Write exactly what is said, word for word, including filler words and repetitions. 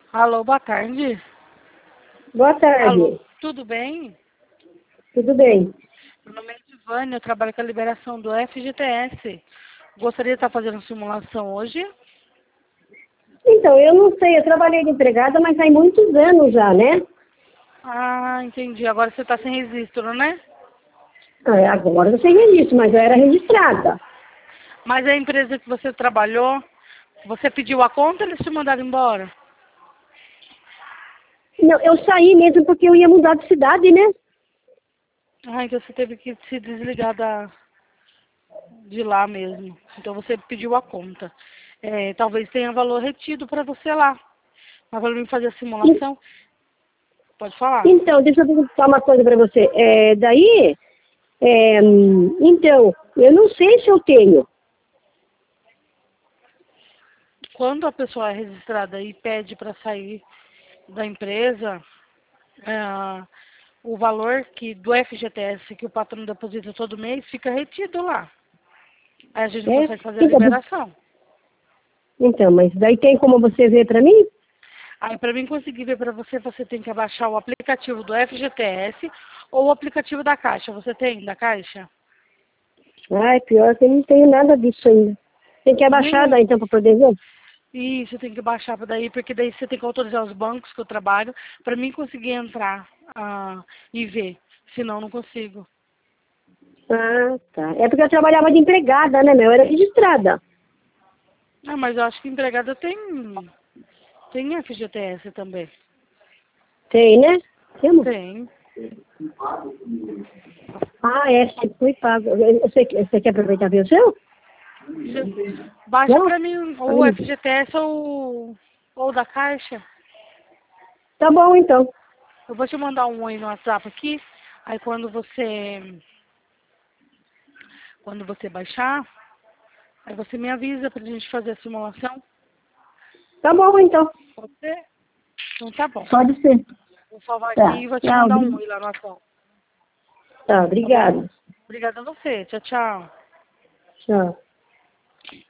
Alô, boa tarde. Boa tarde. Alô, tudo bem? Tudo bem? Meu nome é Ivane, eu trabalho com a liberação do F G T S. Gostaria de estar fazendo simulação hoje? Então, eu não sei, eu trabalhei de empregada, mas faz muitos anos já, né? Ah, entendi. Agora você está sem registro, né? Ah, agora eu sei registro, mas eu era registrada. Mas a empresa que você trabalhou, você pediu a conta ou eles te mandaram embora? Não, eu saí mesmo porque eu ia mudar de cidade, né? Ah, então você teve que se desligar da, de lá mesmo. Então você pediu a conta. É, talvez tenha valor retido para você lá. Mas para mim fazer a E- simulação, pode falar. Então, deixa eu perguntar uma coisa para você. É, daí, é, hum, então, eu não sei se eu tenho. Quando a pessoa é registrada e pede para sair da empresa, é, o valor que do F G T S que o patrão deposita todo mês fica retido lá. Aí a gente não É? consegue fazer a Então, liberação. então, mas daí tem como você ver para mim? Aí para mim conseguir ver para você, você tem que abaixar o aplicativo do F G T S ou o aplicativo da Caixa. Você tem da Caixa? Ai, pior que eu não tenho nada disso ainda. Tem que abaixar Nenhum. daí então para poder ver? Isso, tem que baixar para daí, porque daí você tem que autorizar os bancos que eu trabalho para mim conseguir entrar ah, e ver. Senão não consigo. Ah, tá. É porque eu trabalhava de empregada, né, meu? Eu era registrada. Ah, mas eu acho que empregada tem, tem F G T S também. Tem, né? Temos? Tem. Ah, é, sempre foi pago. Você, você quer aproveitar e ver o seu? Você baixa Não? pra mim ou o Aí. F G T S ou, ou da Caixa. Tá bom, então. Eu vou te mandar um oi no WhatsApp aqui. Aí quando você quando você baixar, aí você me avisa pra gente fazer a simulação. Tá bom, então. Pode ser? Então tá bom. Pode ser. Vou salvar aqui Tá. e vou te Tchau. mandar um obri- oi lá no WhatsApp. Tá, Tá bom? obrigada. Obrigada a você. Tchau, tchau. Tchau.